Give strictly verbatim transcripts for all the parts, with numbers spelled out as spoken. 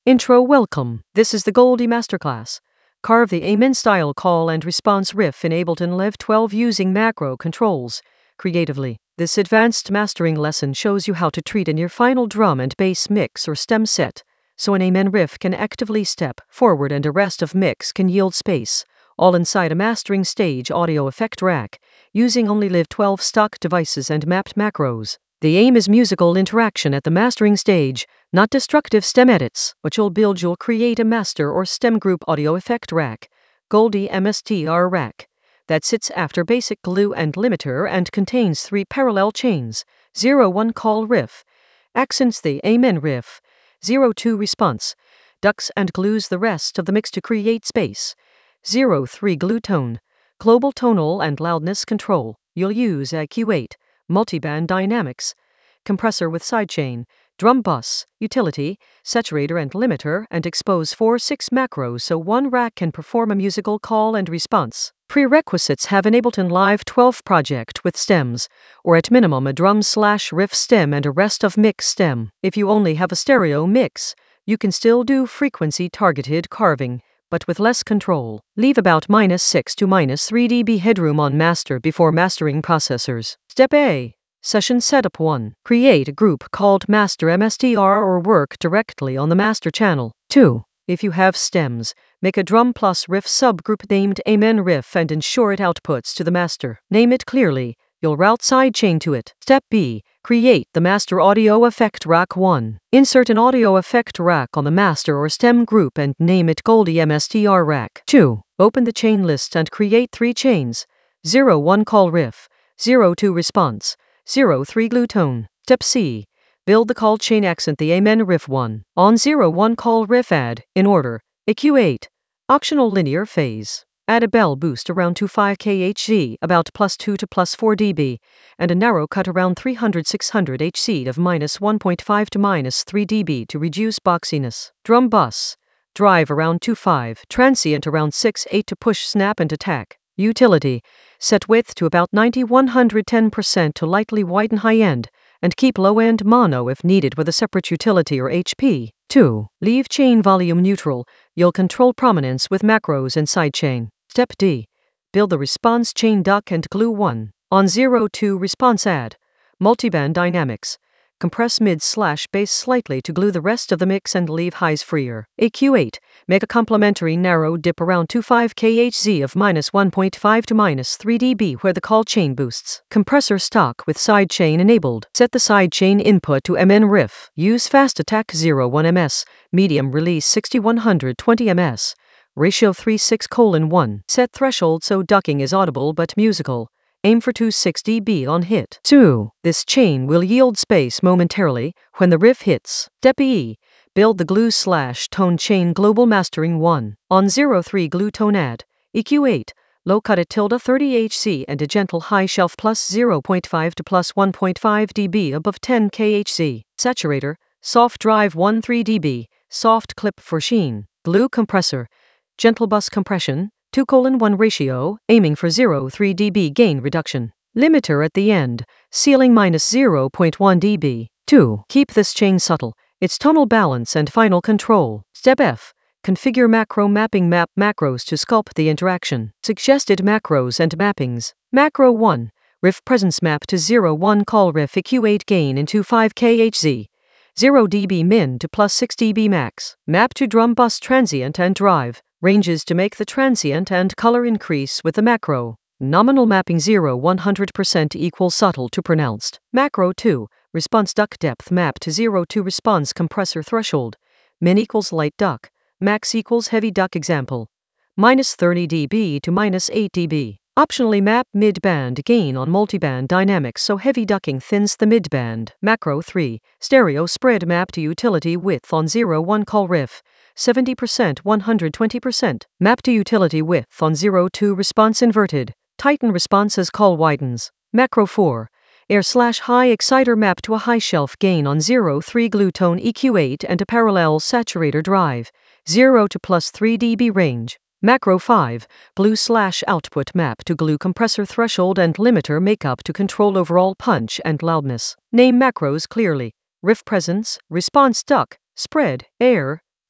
Intro. Welcome. This is the Goldie Masterclass. Carve the Amen style call and response riff in Ableton Live twelve using macro controls creatively. This advanced mastering lesson shows you how to treat in your final drum and bass mix or stem set, so an Amen riff can actively step forward and a rest of mix can yield space, all inside a mastering stage audio effect rack, using only Live twelve stock devices and mapped macros. The aim is musical interaction at the mastering stage, not destructive stem edits. What you'll build, you'll create a master or stem group audio effect rack, Goldie M S T R rack, that sits after basic glue and limiter and contains three parallel chains, zero one call riff, accents the Amen riff, zero two response, ducks and glues the rest of the mix to create space, zero three glue tone, global tonal and loudness control. You'll use a Q eight, multiband dynamics, compressor with sidechain, drum bus, utility, saturator and limiter, and expose four six macros so one rack can perform a musical call and response. Prerequisites: have an Ableton Live twelve project with stems, or at minimum a drum slash riff stem and a rest of mix stem. If you only have a stereo mix, you can still do frequency targeted carving, but with less control. Leave about minus six to minus three decibels headroom on master before mastering processors. Step A. Session Setup one. Create a group called Master M S T R or work directly on the master channel. two. If you have stems, make a drum plus riff subgroup named Amen Riff and ensure it outputs to the master. Name it clearly. You'll route sidechain to it. Step B. Create the master audio effect rack one. Insert an audio effect rack on the master or stem group and name it Goldie M S T R rack. two. Open the chain list and create three chains, zero one call riff, zero two response, zero three glue tone. Step C. Build the call chain, accent the Amen riff one. On zero one call riff, add, in order, a Q eight, optional linear phase. Add a bell boost around twenty-five kilohertz, about plus two to plus four decibels, and a narrow cut around three hundred to six hundred hertz of minus one point five to minus three decibels to reduce boxiness. Drum bus. Drive around two point five, transient around six point eight to push snap and attack. Utility. Set width to about ninety to one hundred ten percent to lightly widen high end, and keep low end mono if needed with a separate utility or H P. two. Leave chain volume neutral. You'll control prominence with macros and sidechain. Step D. Build the response chain duck and glue one. On zero two response, add multiband dynamics. Compress mid slash bass slightly to glue the rest of the mix and leave highs freer. A Q eight. Make a complementary narrow dip around twenty-five kilohertz of minus one point five to minus three decibels where the call chain boosts. Compressor stock with sidechain enabled. Set the sidechain input to Amen riff. Use fast attack zero one millimeters, medium release sixty-one twenty millimeters. Ratio three six colon one. Set threshold so ducking is audible but musical. Aim for twenty-six decibels on hit. two. This chain will yield space momentarily when the riff hits. Step E. Build the glue slash tone chain global mastering one. On zero three glue tone, add E Q eight, low cut at tilde thirty hertz and a gentle high shelf plus zero point five to plus one point five decibels above ten kilohertz. Saturator, soft drive one three decibels, soft clip for sheen. Glue compressor, gentle bus compression, two colon one ratio, aiming for zero three decibel gain reduction. Limiter at the end, ceiling minus zero point one decibel. two. Keep this chain subtle, its tonal balance and final control. Step F. Configure macro mapping. Map macros to sculpt the interaction. Suggested macros and mappings. Macro one. Riff presence map to zero one call riff E Q eight gain in twenty-five kilohertz. zero decibel min to plus six decibel max. Map to drum bus transient and drive. Ranges to make the transient and color increase with the macro. Nominal mapping zero one hundred percent equals subtle to pronounced. Macro two. Response duck depth map to zero two response compressor threshold. Min equals light duck. Max equals heavy duck. Example. Minus thirty decibels to minus eight decibels. Optionally map mid-band gain on multiband dynamics so heavy ducking thins the mid-band. Macro three. Stereo spread map to utility width on zero one call riff. seventy percent one hundred twenty percent. Map to utility width on zero two response inverted. Tighten response as call widens. Macro four. Air slash high exciter map to a high shelf gain on zero three glue tone E Q eight and a parallel saturator drive. zero to plus three decibel range. Macro five. Glue slash output map to glue compressor threshold and limiter makeup to control overall punch and loudness. Name macros clearly. Riff presence, response duck, spread, air,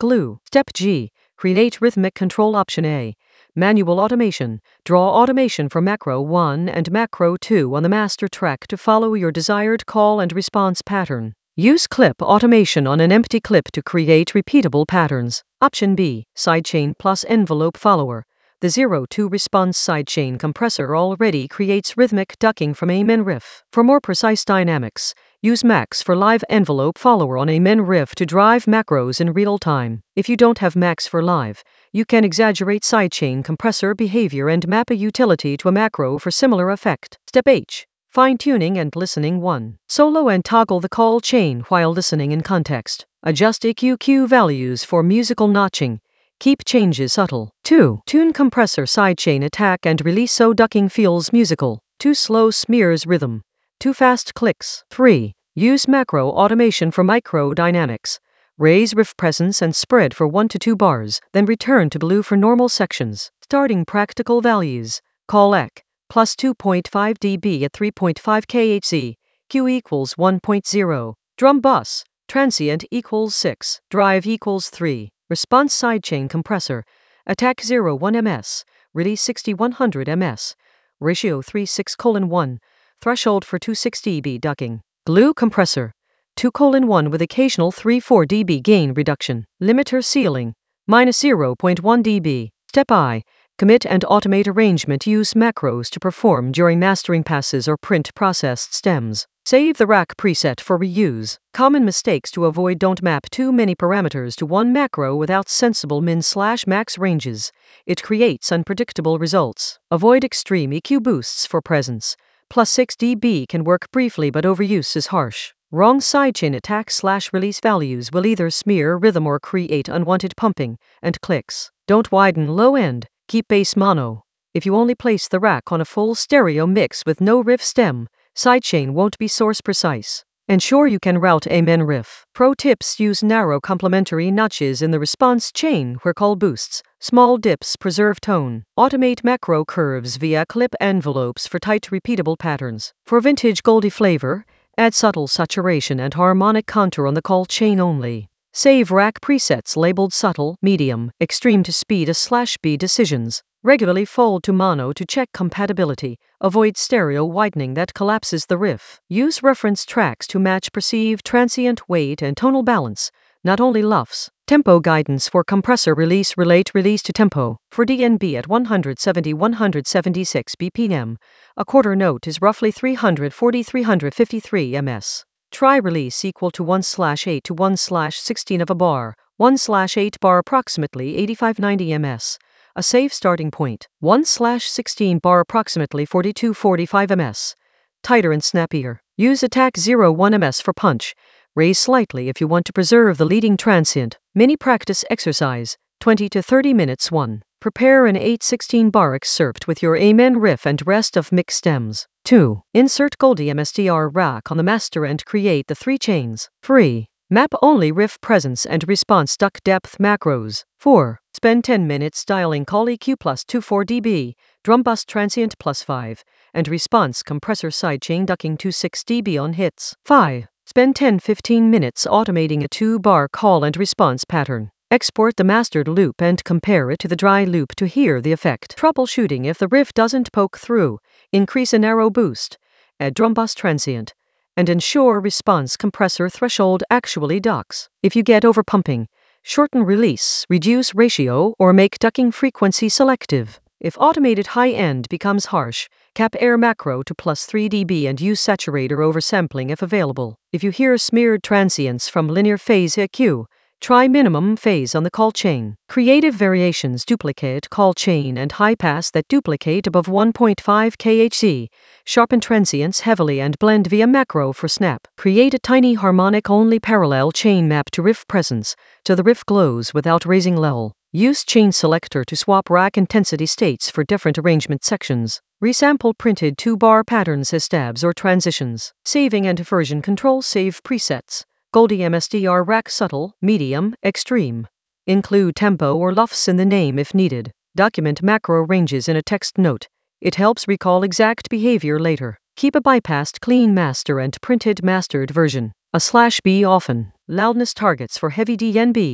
Glue. Step G. Create rhythmic control. Option A. Manual automation. Draw automation for macro one and macro two on the master track to follow your desired call and response pattern. Use clip automation on an empty clip to create repeatable patterns. Option B. Sidechain plus envelope follower. The zero two response sidechain compressor already creates rhythmic ducking from Amen Riff. For more precise dynamics, use Max for live envelope follower on Amen Riff to drive macros in real time. If you don't have Max for live, you can exaggerate sidechain compressor behavior and map a utility to a macro for similar effect. Step H. Fine-tuning and listening. one. Solo and toggle the call chain while listening in context. Adjust E Q Q values for musical notching. Keep changes subtle. two. Tune compressor sidechain attack and release so ducking feels musical. Too slow smears rhythm. Too fast clicks. three. Use macro automation for micro dynamics. Raise riff presence and spread for one to two bars, then return to blue for normal sections. Starting practical values. Call E C. Plus two point five decibels at three point five kilohertz. Q equals one point zero. Drum bus. Transient equals six. Drive equals three. Response sidechain compressor. Attack zero one millimeters. Release sixty-one hundred millimeters. Ratio three six colon one. Threshold for two six decibel ducking. Glue compressor. two colon one with occasional three four decibel gain reduction. Limiter ceiling. Minus zero point one decibel. Step I. Commit and automate arrangement. Use macros to perform during mastering passes or print processed stems. Save the rack preset for reuse. Common mistakes to avoid: don't map too many parameters to one macro without sensible min slash max ranges. It creates unpredictable results. Avoid extreme E Q boosts for presence. Plus six decibel can work briefly, but overuse is harsh. Wrong sidechain attack slash release values will either smear rhythm or create unwanted pumping and clicks. Don't widen low end. Keep bass mono. If you only place the rack on a full stereo mix with no riff stem, sidechain won't be source precise. Ensure you can route Amen Riff. Pro tips: use narrow complementary notches in the response chain where call boosts. Small dips preserve tone. Automate macro curves via clip envelopes for tight repeatable patterns. For vintage Goldie flavor, add subtle saturation and harmonic contour on the call chain only. Save rack presets labeled subtle, medium, extreme to speed A slash B decisions. Regularly fold to mono to check compatibility. Avoid stereo widening that collapses the riff. Use reference tracks to match perceived transient weight and tonal balance, not only luffs. Tempo guidance for compressor release. Relate release to tempo. For D N B at one seventy to one seventy-six B P M, a quarter note is roughly three forty to three fifty-three millimeters. Try release equal to one slash eight to one slash sixteen of a bar, one slash eight bar approximately eighty-five to ninety millimeters. A safe starting point. one slash sixteen bar approximately forty-two to forty-five millimeters. Tighter and snappier. Use attack zero one millimeters for punch. Raise slightly if you want to preserve the leading transient. Mini practice exercise. twenty to thirty minutes. one. Prepare an eight sixteen bar excerpt with your Amen Riff and rest of mix stems. two. Insert Goldie M S D R rack on the master and create the three chains. three. Map only riff presence and response duck depth macros. four. Spend ten minutes dialing call E Q plus two four decibel, drum bus transient plus five, and response compressor sidechain ducking two six decibel on hits. five. Spend ten to fifteen minutes automating a two bar call and response pattern. Export the mastered loop and compare it to the dry loop to hear the effect. Troubleshooting: if the riff doesn't poke through, increase a narrow boost, add drum bus transient, and ensure response compressor threshold actually ducks. If you get overpumping, shorten release, reduce ratio, or make ducking frequency selective. If automated high end becomes harsh, cap air macro to plus three decibel and use saturator over sampling if available. If you hear smeared transients from linear phase E Q, try minimum phase on the call chain. Creative variations: duplicate call chain and high pass that duplicate above one point five kilohertz. Sharpen transients heavily and blend via macro for snap. Create a tiny harmonic-only parallel chain map to riff presence, so the riff glows without raising level. Use chain selector to swap rack intensity states for different arrangement sections. Resample printed two-bar patterns as stabs or transitions. Saving and version control: save presets. Goldie M S D R rack subtle, medium, extreme. Include tempo or luffs in the name if needed. Document macro ranges in a text note. It helps recall exact behavior later. Keep a bypassed clean master and printed mastered version. A slash B often. Loudness targets for heavy D N B.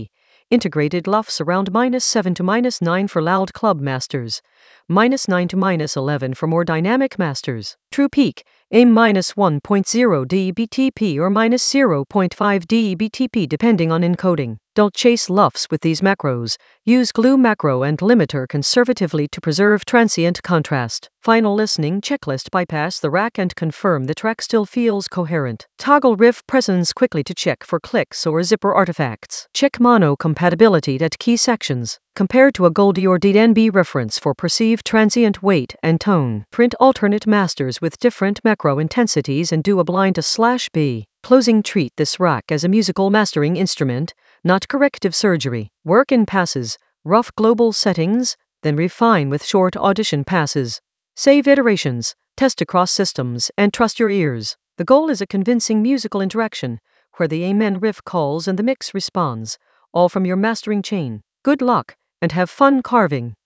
Integrated L U Fs around minus seven to minus nine for loud club masters. Minus nine to minus eleven for more dynamic masters. True peak, aim minus one point zero dBTP or minus zero point five dBTP depending on encoding. Don't chase L U Fs with these macros. Use glue macro and limiter conservatively to preserve transient contrast. Final listening checklist: bypass the rack and confirm the track still feels coherent. Toggle riff presence quickly to check for clicks or zipper artifacts. Check mono compatibility at key sections. Compare to a Goldie or D N B reference for perceived transient weight and tone. Print alternate masters with different macro intensities and do a blind A slash B. Closing: treat this rack as a musical mastering instrument, not corrective surgery. Work in passes, rough global settings, then refine with short audition passes. Save iterations, test across systems, and trust your ears. The goal is a convincing musical interaction, where the amen riff calls and the mix responds, all from your mastering chain. Good luck, and have fun carving.